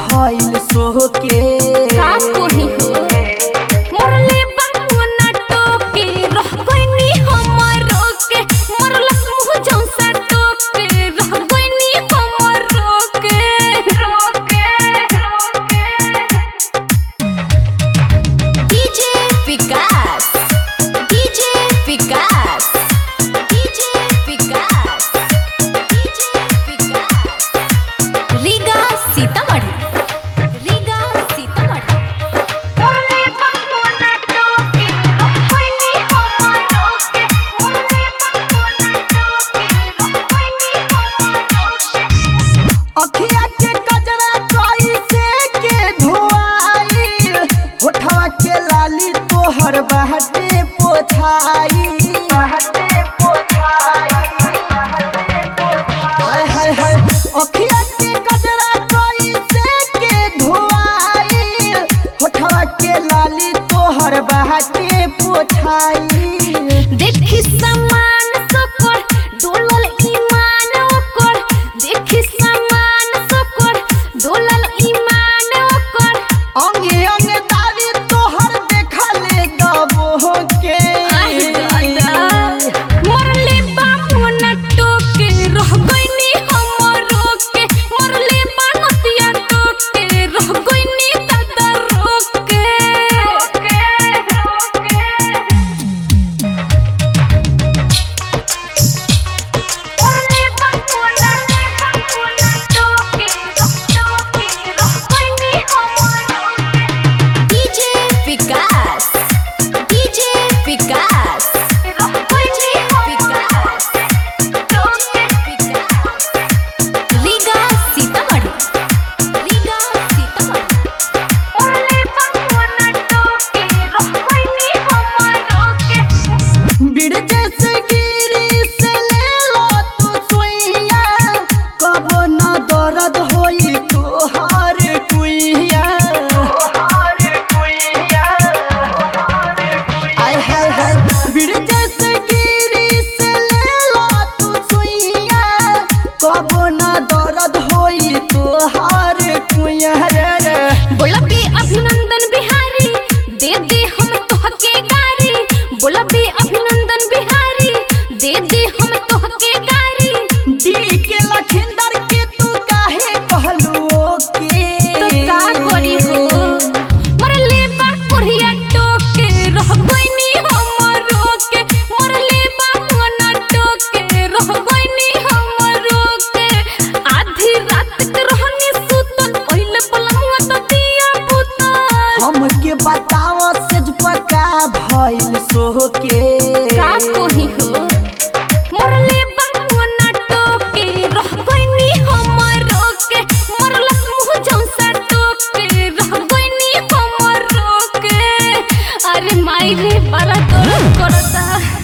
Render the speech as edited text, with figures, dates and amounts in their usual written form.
भइल सो के का कोही हो मोरले बामुना टोके रह गइनी हमरो के मोरलस मुह जौसा टोके रह गइनी हमरो के DJ Vikas DJ Vikas DJ Vikas DJ Vikas Riga Sitamarhi Riga Sitamarhi मोरले बामुना टोके रह गइनी हमरो के मोरले बामुना टोके रह गइनी हमरो के अखिया के कजरा कैसे के धोआई होठवा के लाली तोहर बाटे पोछाई हाय हाय हाय अखिया के कजरा कैसे के धोआई होठवा के लाली तोहर बाटे पोछाई देखी समान सकर डोलल ईमान ओकर देखी समान सकर डोलल ईमान ओकर अंगे अंगे दावी तोहर देखले गबो के मोरले बामुना टोके रह गइनी हमरो के मोरले बानतिया टोके रह गइनी दादा रोके मोरले बामुना टोके रह गइनी हमरो के डीजे विकास डीजे विकास रह गइनी विकास टोके विकास रीगा सीतामढ़ी रीगा सीतामढ़ी मोरले बामुना टोके रह गइनी हमरो के बिड़ जैसे गिरी से ले लो तू सुइया कबो न दर्द होई तोहर कुइया आय हाय हाय बिड़ जैसे गिरी से ले लो तू सुइया कबो न दर्द होई तोहर कुइया रे बोला बे अभिनंदन बिहारी दे दे हम तोहके गारी बोला बे अभिनंदन बिहारी दे दे हम तोहके गारी दी के लखिंदर के तू काहे कहलू के तो का करी हो मोरले बा कुढ़िया टोके रह गइनी हमरो के मोरले बा मना टोके रह गइनी हमरो के आधी रात के रहनी सुतल पहिले पलंगवा तो दिया पुतल हमके बताओ सेज पका भइल सो के का कोही हो मोरले बामुना टोके रह गइनी हमरो के मोरलस मुह जौसा टोके रह गइनी हमरो के अरे माई रे बड़ा दर्द करता